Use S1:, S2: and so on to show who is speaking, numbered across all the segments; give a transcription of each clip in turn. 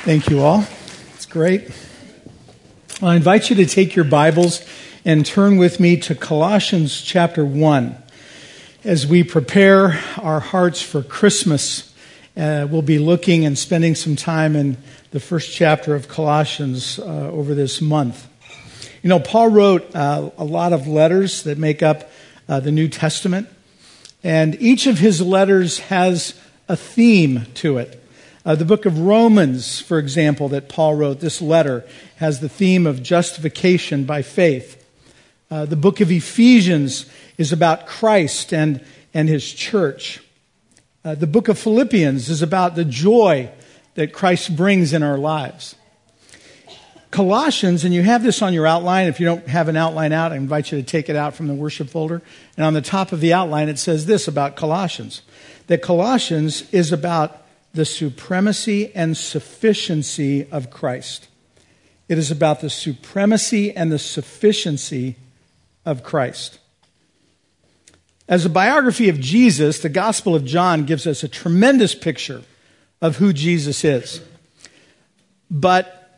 S1: Thank you all. It's great. Well, I invite you to take your Bibles and turn with me to Colossians chapter 1. As we prepare our hearts for Christmas, we'll be looking and spending some time in the first chapter of Colossians over this month. You know, Paul wrote a lot of letters that make up the New Testament, and each of his letters has a theme to it. The book of Romans, for example, that Paul wrote, this letter, has the theme of justification by faith. The book of Ephesians is about Christ and his church. The book of Philippians is about the joy that Christ brings in our lives. Colossians, and you have this on your outline. If you don't have an outline out, I invite you to take it out from the worship folder. And on the top of the outline, it says this about Colossians, that Colossians is about the supremacy and sufficiency of Christ. It is about the supremacy and the sufficiency of Christ. As a biography of Jesus, the Gospel of John gives us a tremendous picture of who Jesus is. But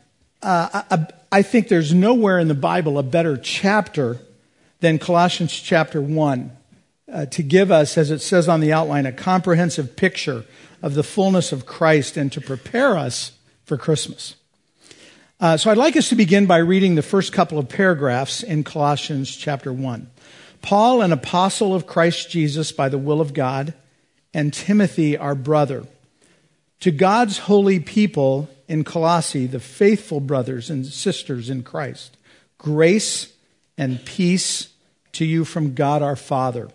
S1: I think there's nowhere in the Bible a better chapter than Colossians chapter 1 to give us, as it says on the outline, a comprehensive picture of the fullness of Christ and to prepare us for Christmas. So I'd like us to begin by reading the first couple of paragraphs in Colossians chapter 1. Paul, an apostle of Christ Jesus by the will of God, and Timothy, our brother, to God's holy people in Colossae, the faithful brothers and sisters in Christ, grace and peace to you from God our Father.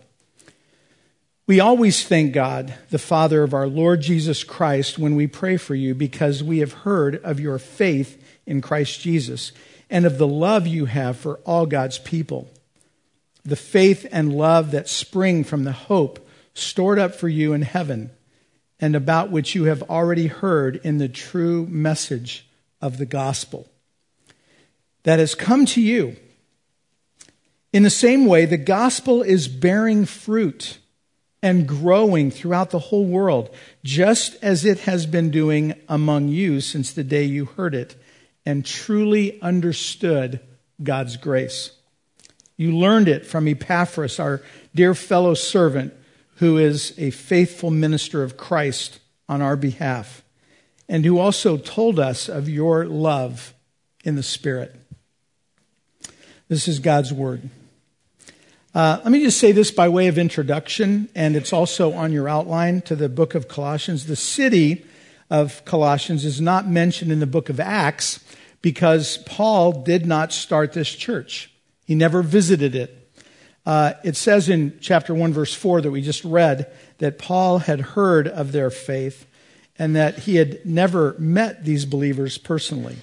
S1: We always thank God, the Father of our Lord Jesus Christ, when we pray for you, because we have heard of your faith in Christ Jesus and of the love you have for all God's people, the faith and love that spring from the hope stored up for you in heaven and about which you have already heard in the true message of the gospel that has come to you. In the same way, the gospel is bearing fruit and growing throughout the whole world, just as it has been doing among you since the day you heard it and truly understood God's grace. You learned it from Epaphras, our dear fellow servant, who is a faithful minister of Christ on our behalf, and who also told us of your love in the Spirit. This is God's word. Let me just say this by way of introduction, and it's also on your outline to the book of Colossians. The city of Colossians is not mentioned in the book of Acts because Paul did not start this church. He never visited it. It says in chapter 1, verse 4 that we just read that Paul had heard of their faith and that he had never met these believers personally.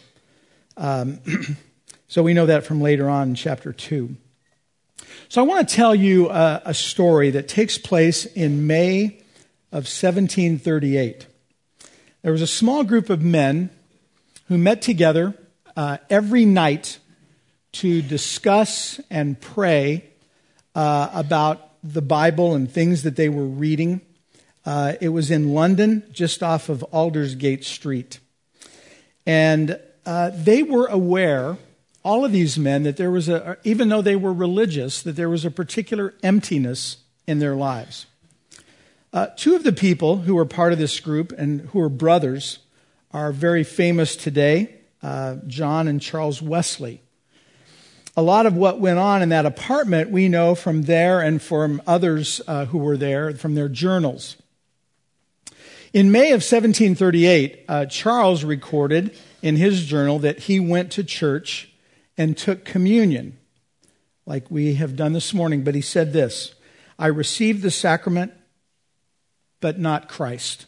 S1: So we know that from later on in chapter 2. So I want to tell you a story that takes place in May of 1738. There was a small group of men who met together every night to discuss and pray about the Bible and things that they were reading. It was in London, just off of Aldersgate Street. And they were aware, all of these men, that there was even though they were religious, that there was a particular emptiness in their lives. Two of the people who were part of this group and who are brothers are very famous today, John and Charles Wesley. A lot of what went on in that apartment we know from there and from others who were there, from their journals. In May of 1738, Charles recorded in his journal that he went to church and took communion, like we have done this morning. But he said this: I received the sacrament, but not Christ.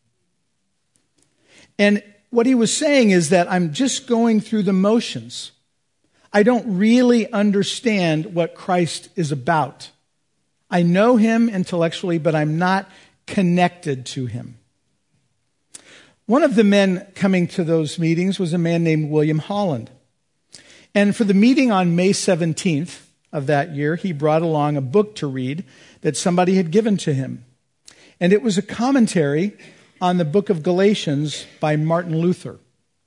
S1: And what he was saying is that I'm just going through the motions. I don't really understand what Christ is about. I know him intellectually, but I'm not connected to him. One of the men coming to those meetings was a man named William Holland. And for the meeting on May 17th of that year, he brought along a book to read that somebody had given to him. And it was a commentary on the book of Galatians by Martin Luther.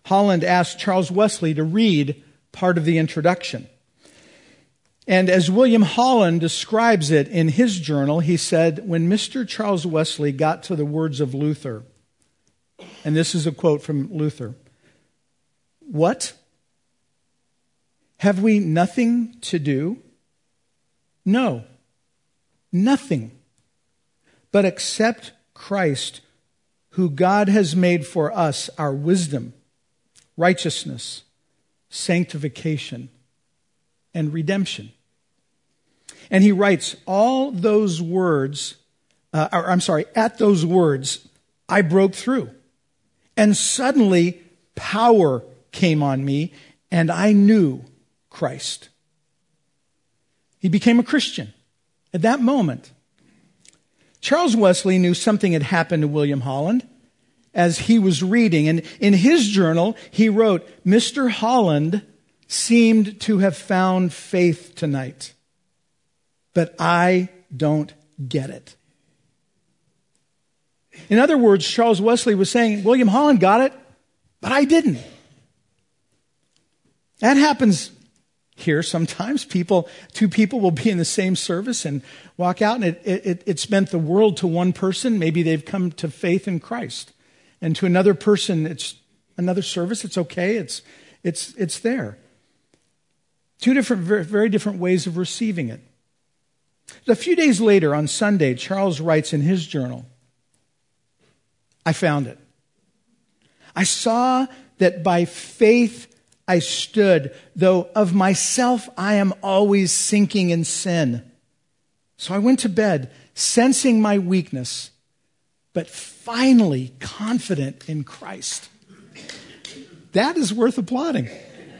S1: Holland asked Charles Wesley to read part of the introduction. And as William Holland describes it in his journal, he said, when Mr. Charles Wesley got to the words of Luther, and this is a quote from Luther, "What? Have we nothing to do? No, nothing, but accept Christ, who God has made for us our wisdom, righteousness, sanctification, and redemption." And he writes, at those words, I broke through. And suddenly power came on me, and I knew Christ. He became a Christian at that moment. Charles Wesley knew something had happened to William Holland as he was reading. And in his journal, he wrote, "Mr. Holland seemed to have found faith tonight, but I don't get it." In other words, Charles Wesley was saying, William Holland got it, but I didn't. That happens here sometimes. Two people will be in the same service and walk out, and it's meant the world to one person. Maybe they've come to faith in Christ. And to another person, it's another service. It's okay. It's there. Two different, very different ways of receiving it. A few days later, on Sunday, Charles writes in his journal, "I found it. I saw that by faith I stood, though of myself I am always sinking in sin. So I went to bed, sensing my weakness, but finally confident in Christ." That is worth applauding.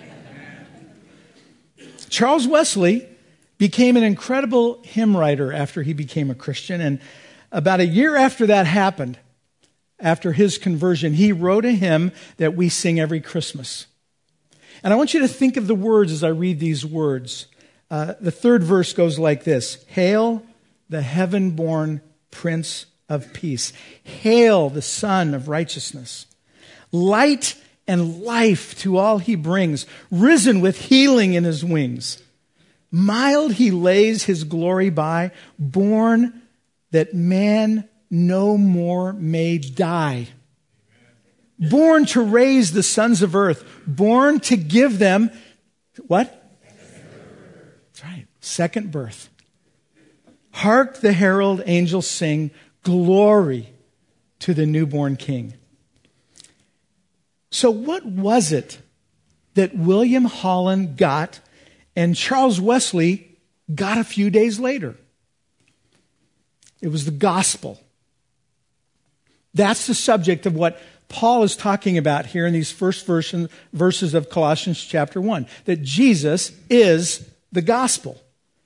S1: Charles Wesley became an incredible hymn writer after he became a Christian. And about a year after that happened, after his conversion, he wrote a hymn that we sing every Christmas. And I want you to think of the words as I read these words. The third verse goes like this: "Hail the heaven-born Prince of Peace. Hail the Son of Righteousness. Light and life to all he brings, risen with healing in his wings. Mild he lays his glory by, born that man no more may die. Born to raise the sons of earth, born to give them," what? That's right, second birth. "Hark the herald angels sing, glory to the newborn King." So what was it that William Holland got and Charles Wesley got a few days later? It was the gospel. That's the subject of what Paul is talking about here in these first verses of Colossians chapter 1, that Jesus is the gospel.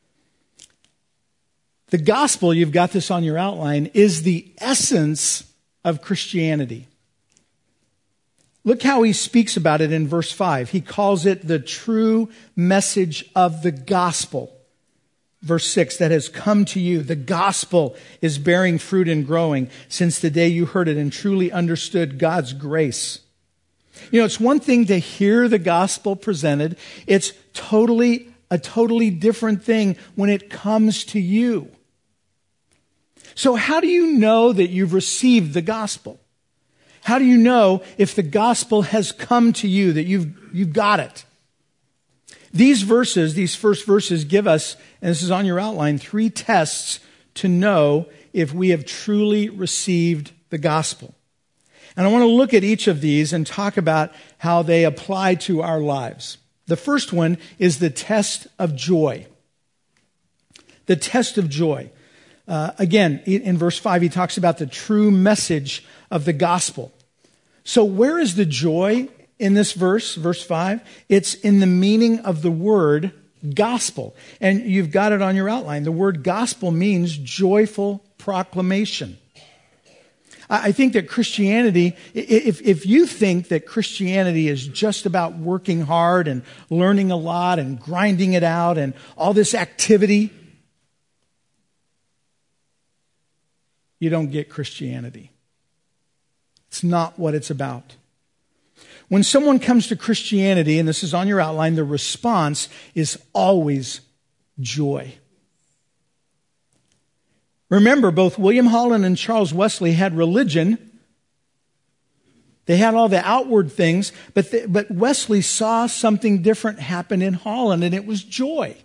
S1: The gospel, you've got this on your outline, is the essence of Christianity. Look how he speaks about it in verse 5. He calls it the true message of the gospel. Verse 6, "that has come to you. The gospel is bearing fruit and growing since the day you heard it and truly understood God's grace." You know, it's one thing to hear the gospel presented. It's a totally different thing when it comes to you. So how do you know that you've received the gospel? How do you know if the gospel has come to you, that you've got it? These first verses give us, and this is on your outline, 3 tests to know if we have truly received the gospel. And I want to look at each of these and talk about how they apply to our lives. The first one is the test of joy. The test of joy. Again, in verse 5, he talks about the true message of the gospel. So where is the joy in this verse 5? It's in the meaning of the word gospel. And you've got it on your outline. The word gospel means joyful proclamation. I think that Christianity, if you think that Christianity is just about working hard and learning a lot and grinding it out and all this activity, you don't get Christianity. It's not what it's about. When someone comes to Christianity, and this is on your outline, the response is always joy. Remember, both William Holland and Charles Wesley had religion. They had all the outward things, but Wesley saw something different happen in Holland, and it was joy.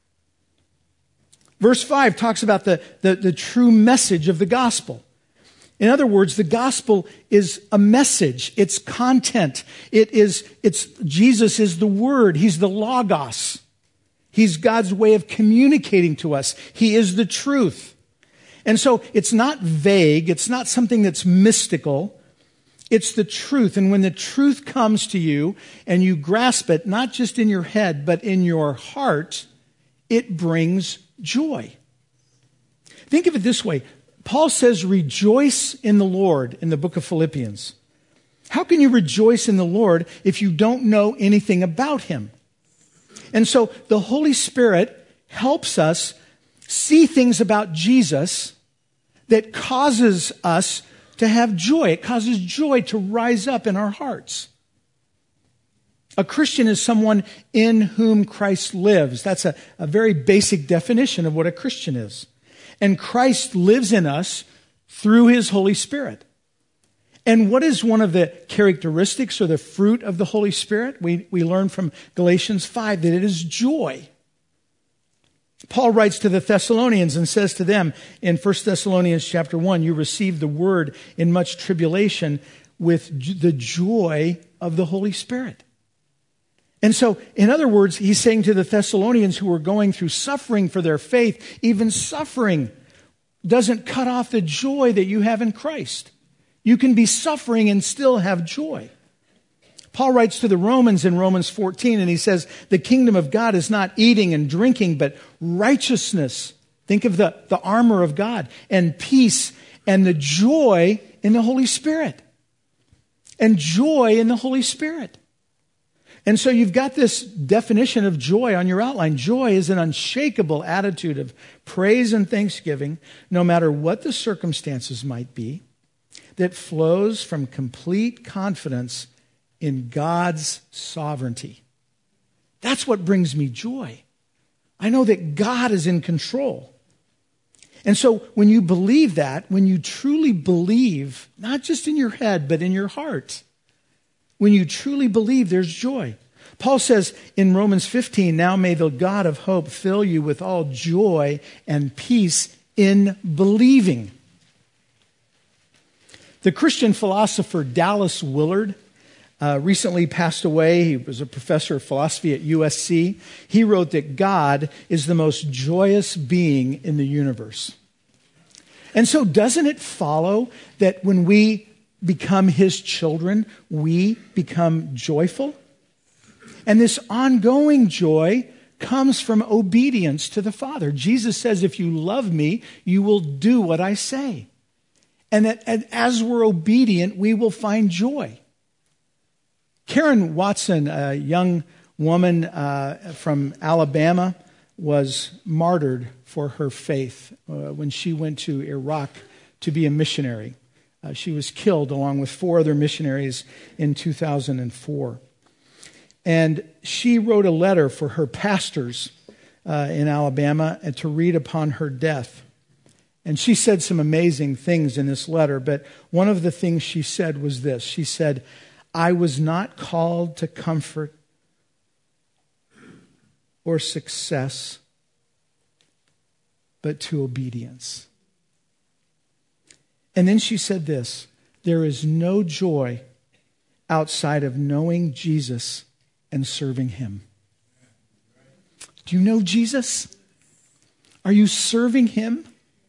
S1: Verse 5 talks about the true message of the gospel. In other words, the gospel is a message. It's content. It's Jesus is the Word. He's the Logos. He's God's way of communicating to us. He is the truth. And so it's not vague. It's not something that's mystical. It's the truth. And when the truth comes to you and you grasp it, not just in your head, but in your heart, it brings joy. Think of it this way. Paul says, rejoice in the Lord in the book of Philippians. How can you rejoice in the Lord if you don't know anything about Him? And so the Holy Spirit helps us see things about Jesus that causes us to have joy. It causes joy to rise up in our hearts. A Christian is someone in whom Christ lives. That's a very basic definition of what a Christian is. And Christ lives in us through His Holy Spirit. And what is one of the characteristics or the fruit of the Holy Spirit? We learn from Galatians 5 that it is joy. Paul writes to the Thessalonians and says to them in 1 Thessalonians chapter 1, you received the word in much tribulation with the joy of the Holy Spirit. And so, in other words, he's saying to the Thessalonians who were going through suffering for their faith, even suffering doesn't cut off the joy that you have in Christ. You can be suffering and still have joy. Paul writes to the Romans in Romans 14, and he says, the kingdom of God is not eating and drinking, but righteousness. Think of the armor of God, and peace, and the joy in the Holy Spirit. And joy in the Holy Spirit. And so you've got this definition of joy on your outline. Joy is an unshakable attitude of praise and thanksgiving, no matter what the circumstances might be, that flows from complete confidence in God's sovereignty. That's what brings me joy. I know that God is in control. And so when you believe that, when you truly believe, not just in your head, but in your heart, when you truly believe, there's joy. Paul says in Romans 15, now may the God of hope fill you with all joy and peace in believing. The Christian philosopher Dallas Willard recently passed away. He was a professor of philosophy at USC. He wrote that God is the most joyous being in the universe. And so doesn't it follow that when we become His children, we become joyful? And this ongoing joy comes from obedience to the Father. Jesus says, if you love me, you will do what I say. And that as we're obedient, we will find joy. Karen Watson, a young woman from Alabama, was martyred for her faith when she went to Iraq to be a missionary. She was killed along with 4 other missionaries in 2004. And she wrote a letter for her pastors in Alabama to read upon her death. And she said some amazing things in this letter, but one of the things she said was this. She said, I was not called to comfort or success, but to obedience. And then she said this, there is no joy outside of knowing Jesus and serving Him. Do you know Jesus? Are you serving Him?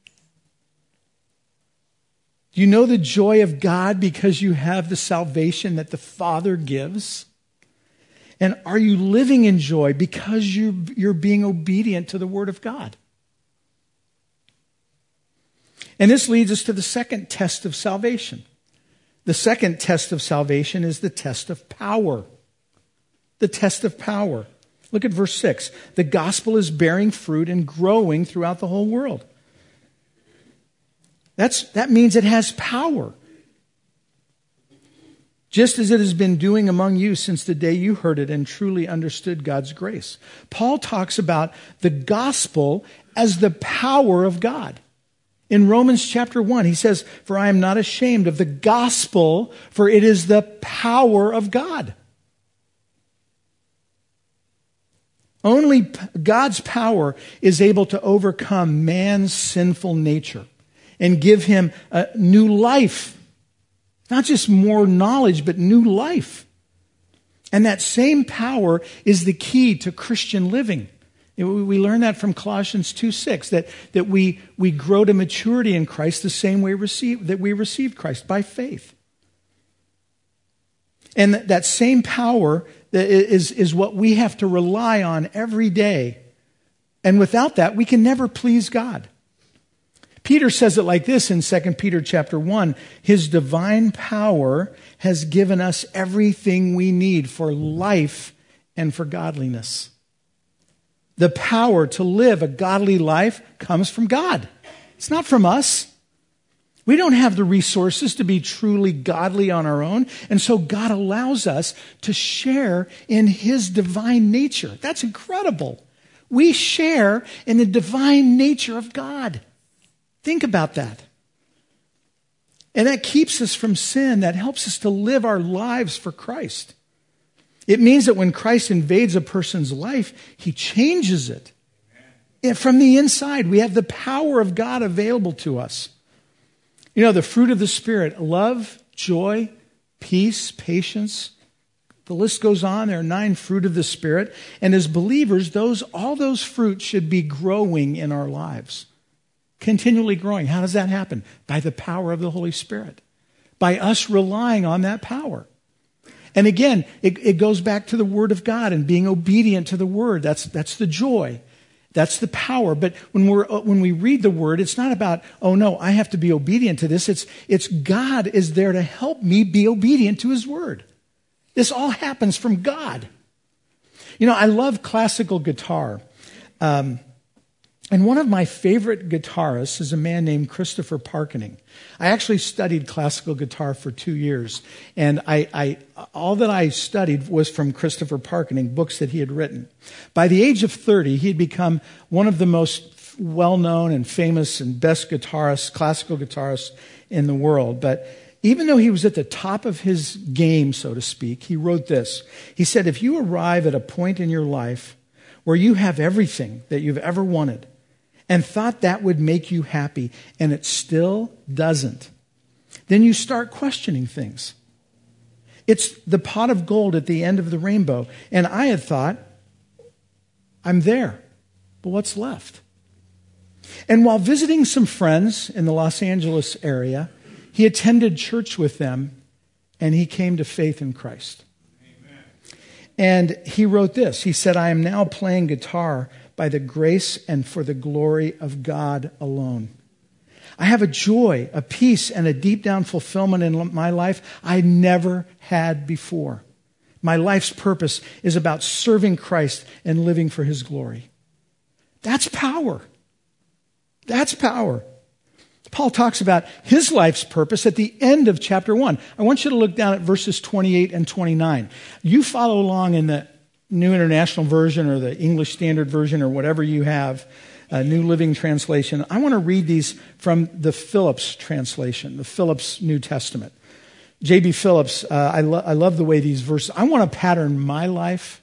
S1: Do you know the joy of God because you have the salvation that the Father gives? And are you living in joy because you're being obedient to the Word of God? And this leads us to the second test of salvation. The second test of salvation is the test of power. The test of power. Look at verse 6. The gospel is bearing fruit and growing throughout the whole world. That means it has power. just as it has been doing among you since the day you heard it and truly understood God's grace. Paul talks about the gospel as the power of God. In Romans chapter 1, he says, "For I am not ashamed of the gospel, for it is the power of God." Only God's power is able to overcome man's sinful nature and give him a new life. Not just more knowledge, but new life. And that same power is the key to Christian living. We learn that from Colossians 2:6, that we grow to maturity in Christ the same way that we received Christ, by faith. And that same power is what we have to rely on every day. And without that, we can never please God. Peter says it like this in 2 Peter chapter 1, "His divine power has given us everything we need for life and for godliness." The power to live a godly life comes from God. It's not from us. We don't have the resources to be truly godly on our own, and so God allows us to share in His divine nature. That's incredible. We share in the divine nature of God. Think about that. And that keeps us from sin. That helps us to live our lives for Christ. It means that when Christ invades a person's life, He changes it. And from the inside, we have the power of God available to us. You know, the fruit of the Spirit: love, joy, peace, patience. The list goes on. There are 9 fruit of the Spirit. And as believers, all those fruits should be growing in our lives. Continually growing. How does that happen? By the power of the Holy Spirit. By us relying on that power. And again, it goes back to the Word of God and being obedient to the Word. That's the joy. That's the power. But when we read the Word, it's not about, oh no, I have to be obedient to this. It's God is there to help me be obedient to His Word. This all happens from God. You know, I love classical guitar. And one of my favorite guitarists is a man named Christopher Parkening. I actually studied classical guitar for 2 years. And all that I studied was from Christopher Parkening, books that he had written. By the age of 30, he had become one of the most well-known and famous and best guitarists, classical guitarists in the world. But even though he was at the top of his game, so to speak, he wrote this. He said, "If you arrive at a point in your life where you have everything that you've ever wanted, and thought that would make you happy, and it still doesn't, then you start questioning things. It's the pot of gold at the end of the rainbow. And I had thought, I'm there, but what's left?" And while visiting some friends in the Los Angeles area, he attended church with them, and he came to faith in Christ. Amen. And he wrote this. He said, "I am now playing guitar by the grace and for the glory of God alone. I have a joy, a peace, and a deep down fulfillment in my life I never had before. My life's purpose is about serving Christ and living for His glory." That's power. That's power. Paul talks about his life's purpose at the end of chapter 1. I want you to look down at verses 28 and 29. You follow along in the New International Version or the English Standard Version or whatever you have, New Living Translation. I want to read these from the Phillips translation, the Phillips New Testament. J.B. Phillips, I love the way these verses, I want to pattern my life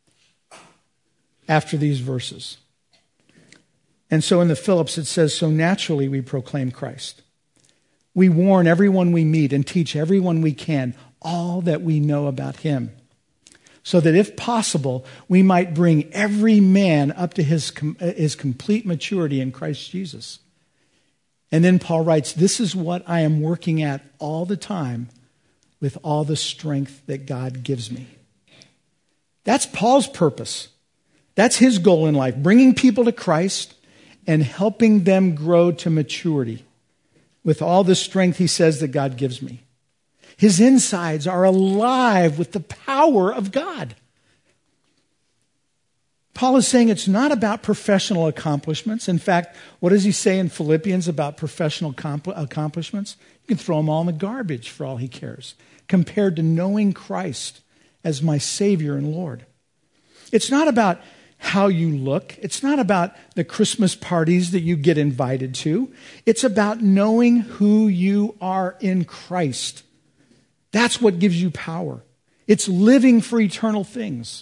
S1: after these verses. And so in the Phillips it says, "So naturally we proclaim Christ. We warn everyone we meet and teach everyone we can all that we know about Him, so that if possible, we might bring every man up to his complete maturity in Christ Jesus." And then Paul writes, "This is what I am working at all the time with all the strength that God gives me." That's Paul's purpose. That's his goal in life, bringing people to Christ and helping them grow to maturity with all the strength, he says, that God gives me. His insides are alive with the power of God. Paul is saying it's not about professional accomplishments. In fact, what does he say in Philippians about professional accomplishments? You can throw them all in the garbage for all he cares, compared to knowing Christ as my Savior and Lord. It's not about how you look. It's not about the Christmas parties that you get invited to. It's about knowing who you are in Christ. That's what gives you power. It's living for eternal things.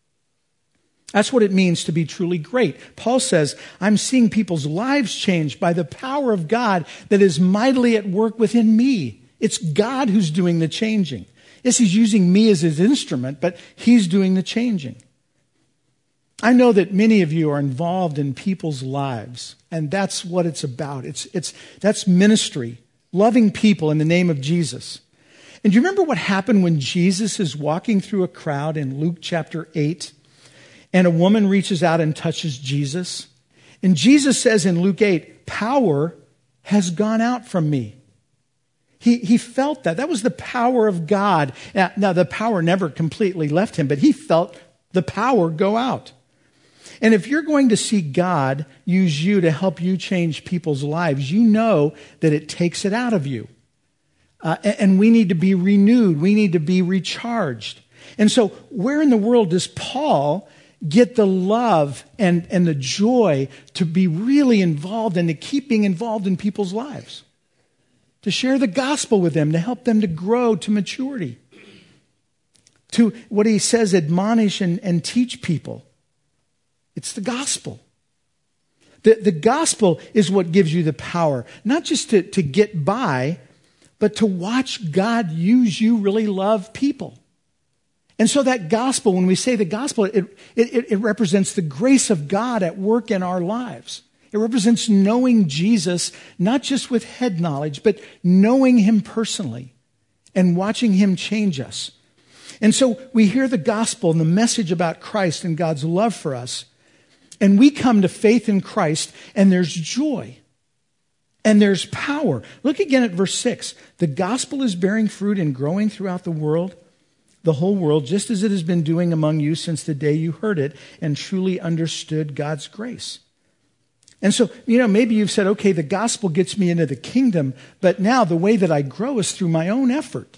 S1: That's what it means to be truly great. Paul says, I'm seeing people's lives changed by the power of God that is mightily at work within me. It's God who's doing the changing. Yes, he's using me as his instrument, but he's doing the changing. I know that many of you are involved in people's lives, and that's what it's about. That's ministry, loving people in the name of Jesus. And do you remember what happened when Jesus is walking through a crowd in Luke chapter 8? And a woman reaches out and touches Jesus. And Jesus says in Luke 8, power has gone out from me. He felt that. That was the power of God. Now, the power never completely left him, but he felt the power go out. And if you're going to see God use you to help you change people's lives, you know that it takes it out of you. And we need to be renewed. We need to be recharged. And so where in the world does Paul get the love and the joy to be really involved and to keep being involved in people's lives? To share the gospel with them, to help them to grow to maturity. To what he says, admonish and teach people. It's the gospel. The gospel is what gives you the power, not just to get by, but to watch God use you really love people. And so that gospel, when we say the gospel, it represents the grace of God at work in our lives. It represents knowing Jesus, not just with head knowledge, but knowing him personally and watching him change us. And so we hear the gospel and the message about Christ and God's love for us, and we come to faith in Christ, and there's joy. And there's power. Look again at verse 6. The gospel is bearing fruit and growing throughout the world, the whole world, just as it has been doing among you since the day you heard it and truly understood God's grace. And so, maybe you've said, okay, the gospel gets me into the kingdom, but now the way that I grow is through my own effort.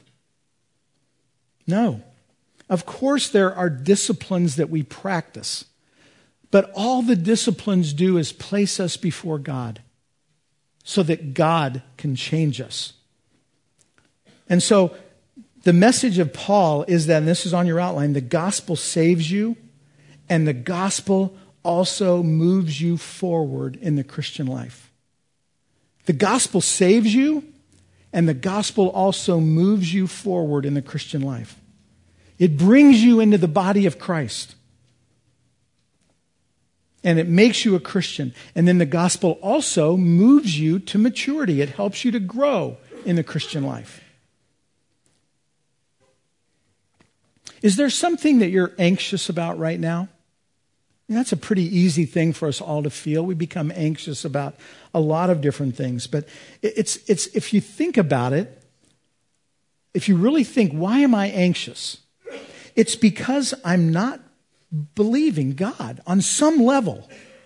S1: No. Of course, there are disciplines that we practice, but all the disciplines do is place us before God so that God can change us. And so, the message of Paul is that, and this is on your outline, the gospel saves you, and the gospel also moves you forward in the Christian life. The gospel saves you, and the gospel also moves you forward in the Christian life. It brings you into the body of Christ. And it makes you a Christian. And then the gospel also moves you to maturity. It helps you to grow in the Christian life. Is there something that you're anxious about right now? That's a pretty easy thing for us all to feel. We become anxious about a lot of different things. But it's if you think about it, if you really think, why am I anxious? It's because I'm not believing God on some level.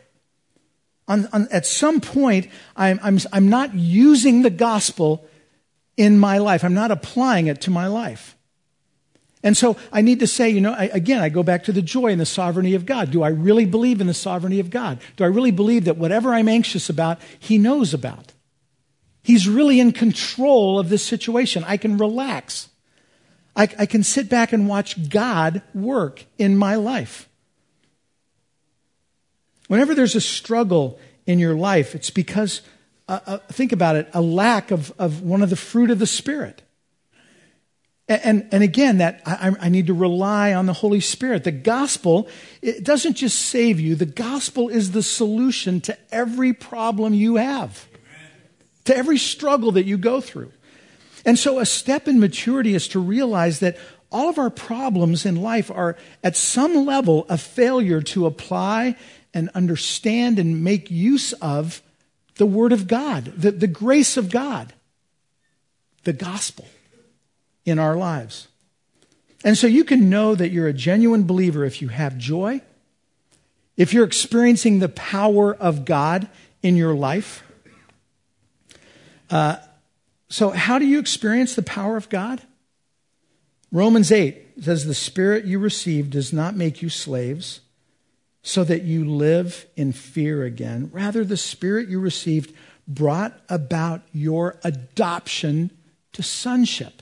S1: At some point, I'm not using the gospel in my life. I'm not applying it to my life. And so I need to say, I go back to the joy and the sovereignty of God. Do I really believe in the sovereignty of God? Do I really believe that whatever I'm anxious about, he knows about? He's really in control of this situation. I can relax. I can sit back and watch God work in my life. Whenever there's a struggle in your life, it's because, think about it, a lack of one of the fruit of the Spirit. And again, that I need to rely on the Holy Spirit. The gospel, it doesn't just save you. The gospel is the solution to every problem you have, to every struggle that you go through. And so a step in maturity is to realize that all of our problems in life are at some level a failure to apply and understand and make use of the Word of God, the grace of God, the gospel in our lives. And so you can know that you're a genuine believer if you have joy, if you're experiencing the power of God in your life. So how do you experience the power of God? Romans 8 says, the Spirit you received does not make you slaves so that you live in fear again. Rather, the Spirit you received brought about your adoption to sonship.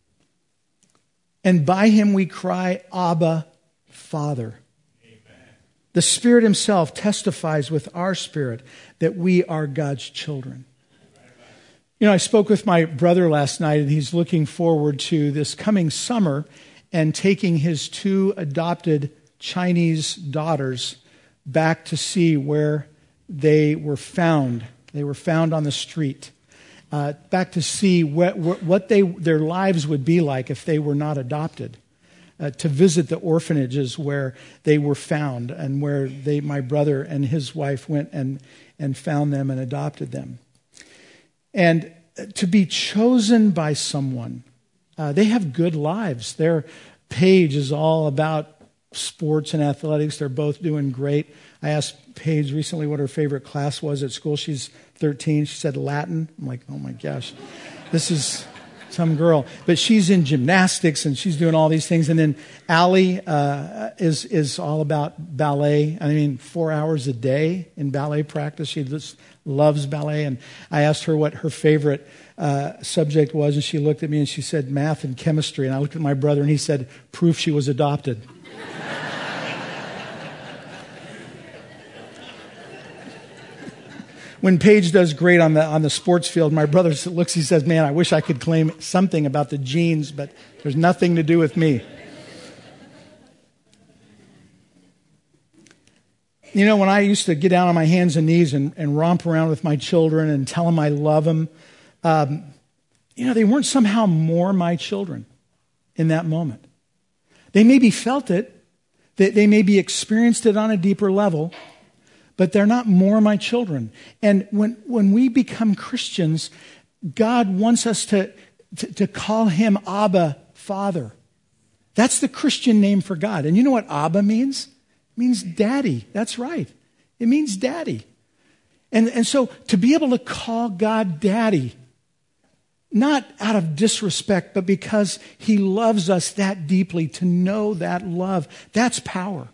S1: And by him we cry, Abba, Father. Amen. The Spirit himself testifies with our spirit that we are God's children. You know, I spoke with my brother last night, and he's looking forward to this coming summer and taking his 2 adopted Chinese daughters back to see where they were found. They were found on the street. Back to see what their lives would be like if they were not adopted. To visit the orphanages where they were found and where my brother and his wife went and found them and adopted them. And to be chosen by someone, they have good lives. Their page is all about sports and athletics. They're both doing great. I asked Paige recently what her favorite class was at school. She's 13. She said Latin. I'm like, oh my gosh, this is some girl. But she's in gymnastics and she's doing all these things. And then Allie is all about ballet. I mean, 4 hours a day in ballet practice. She just loves ballet. And I asked her what her favorite subject was, and she looked at me and she said math and chemistry. And I looked at my brother and he said, proof she was adopted. When Paige does great on the sports field, my brother looks, he says, man, I wish I could claim something about the genes, but there's nothing to do with me. You know, when I used to get down on my hands and knees and romp around with my children and tell them I love them, they weren't somehow more my children in that moment. They maybe felt it, they maybe experienced it on a deeper level, but they're not more my children. And when we become Christians, God wants us to call him Abba, Father. That's the Christian name for God. And you know what Abba means? It means daddy. That's right. It means daddy. And so to be able to call God daddy, not out of disrespect, but because he loves us that deeply, to know that love, that's power.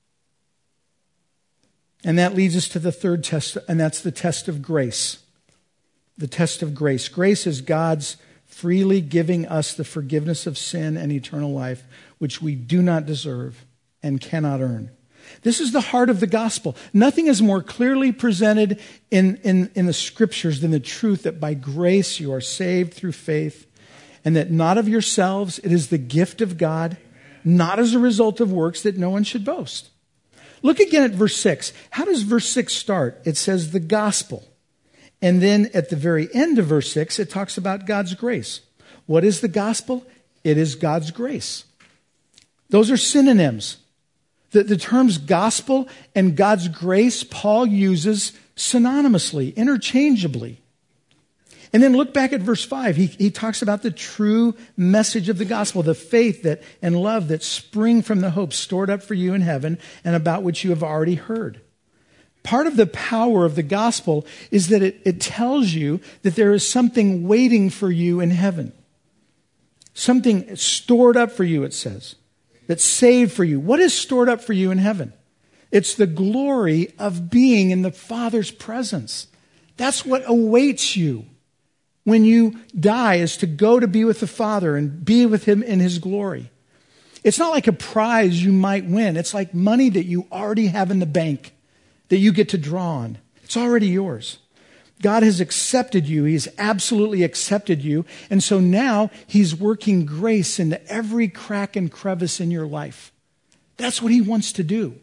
S1: And that leads us to the third test, and that's the test of grace. The test of grace. Grace is God's freely giving us the forgiveness of sin and eternal life, which we do not deserve and cannot earn. This is the heart of the gospel. Nothing is more clearly presented in the scriptures than the truth that by grace you are saved through faith, and that not of yourselves, it is the gift of God, not as a result of works, that no one should boast. Look again at verse 6. How does verse 6 start? It says the gospel. And then at the very end of verse 6, it talks about God's grace. What is the gospel? It is God's grace. Those are synonyms. The terms gospel and God's grace, Paul uses synonymously, interchangeably. And then look back at verse 5. He talks about the true message of the gospel, the faith and love that spring from the hope stored up for you in heaven and about which you have already heard. Part of the power of the gospel is that it tells you that there is something waiting for you in heaven. Something stored up for you, it says, that's saved for you. What is stored up for you in heaven? It's the glory of being in the Father's presence. That's what awaits you when you die, is to go to be with the Father and be with him in his glory. It's not like a prize you might win. It's like money that you already have in the bank that you get to draw on. It's already yours. God has accepted you. He's absolutely accepted you. And so now he's working grace into every crack and crevice in your life. That's what he wants to do.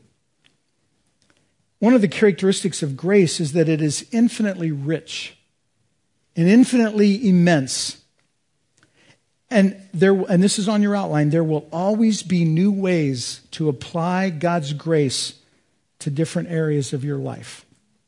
S1: One of the characteristics of grace is that it is infinitely rich and infinitely immense. And this is on your outline, there will always be new ways to apply God's grace to different areas of your life.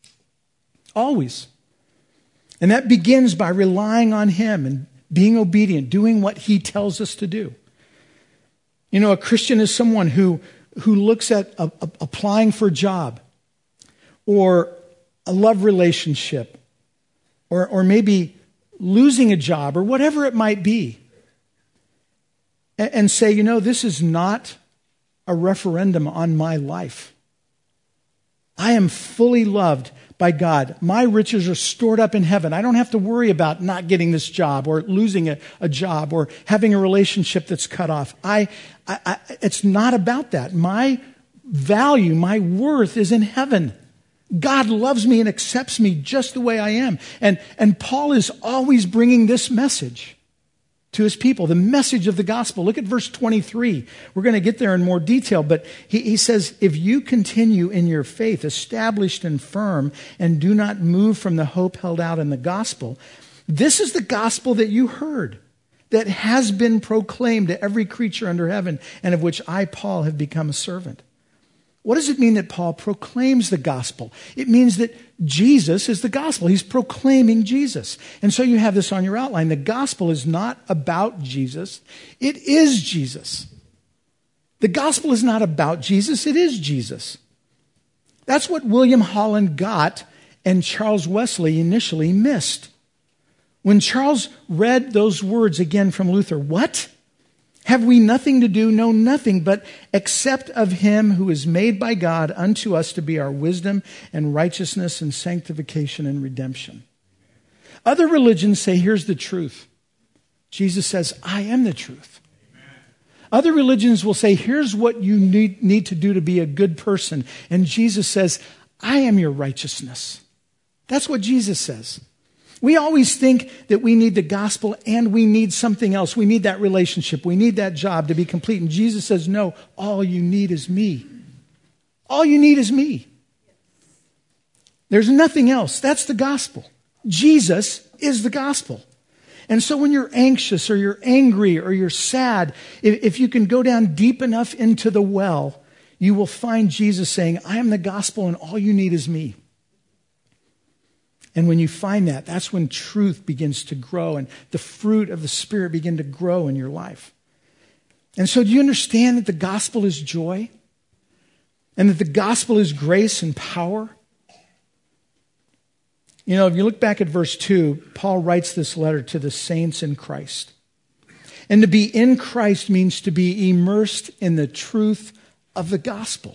S1: Always. And that begins by relying on him and being obedient, doing what he tells us to do. You know, a Christian is someone who who looks at applying for a job or a love relationship or maybe losing a job or whatever it might be and say, this is not a referendum on my life. I am fully loved by God. My riches are stored up in heaven. I don't have to worry about not getting this job or losing a job or having a relationship that's cut off. It's not about that. My value, my worth is in heaven. God loves me and accepts me just the way I am. And Paul is always bringing this message to his people, the message of the gospel. Look at verse 23. We're going to get there in more detail, but he says, if you continue in your faith, established and firm, and do not move from the hope held out in the gospel, this is the gospel that you heard, that has been proclaimed to every creature under heaven, and of which I, Paul, have become a servant. What does it mean that Paul proclaims the gospel? It means that Jesus is the gospel. He's proclaiming Jesus. And so you have this on your outline. The gospel is not about Jesus. It is Jesus. The gospel is not about Jesus. It is Jesus. That's what William Holland got and Charles Wesley initially missed. When Charles read those words again from Luther, what? Have we nothing to do? No, nothing, but except of him who is made by God unto us to be our wisdom and righteousness and sanctification and redemption. Other religions say, here's the truth. Jesus says, I am the truth. Other religions will say, here's what you need to do to be a good person. And Jesus says, I am your righteousness. That's what Jesus says. We always think that we need the gospel and we need something else. We need that relationship. We need that job to be complete. And Jesus says, no, all you need is me. All you need is me. There's nothing else. That's the gospel. Jesus is the gospel. And so when you're anxious or you're angry or you're sad, if you can go down deep enough into the well, you will find Jesus saying, I am the gospel and all you need is me. And when you find that, that's when truth begins to grow and the fruit of the Spirit begin to grow in your life. And so do you understand that the gospel is joy? And that the gospel is grace and power? If you look back at verse 2, Paul writes this letter to the saints in Christ. And to be in Christ means to be immersed in the truth of the gospel.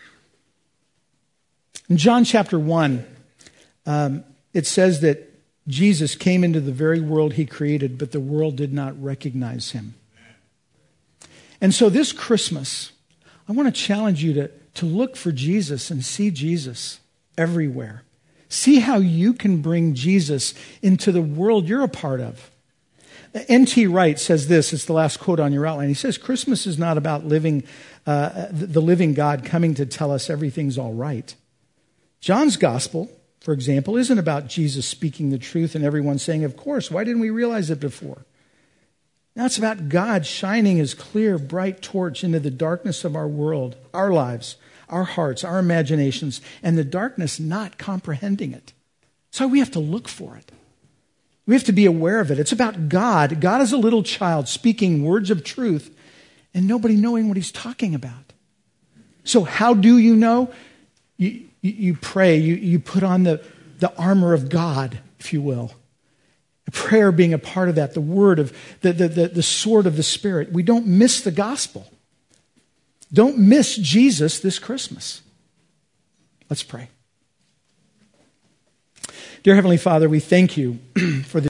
S1: In John chapter 1, it says that Jesus came into the very world he created, but the world did not recognize him. And so this Christmas, I want to challenge you to look for Jesus and see Jesus everywhere. See how you can bring Jesus into the world you're a part of. N.T. Wright says this, it's the last quote on your outline. He says, Christmas is not about the living God coming to tell us everything's all right. John's gospel, for example, isn't about Jesus speaking the truth and everyone saying, of course, why didn't we realize it before? Now it's about God shining his clear, bright torch into the darkness of our world, our lives, our hearts, our imaginations, and the darkness not comprehending it. So we have to look for it. We have to be aware of it. It's about God. God is a little child speaking words of truth and nobody knowing what he's talking about. So how do you know? You pray, you put on the armor of God, if you will. Prayer being a part of that, the word of the sword of the Spirit. We don't miss the gospel. Don't miss Jesus this Christmas. Let's pray. Dear Heavenly Father, we thank you for this.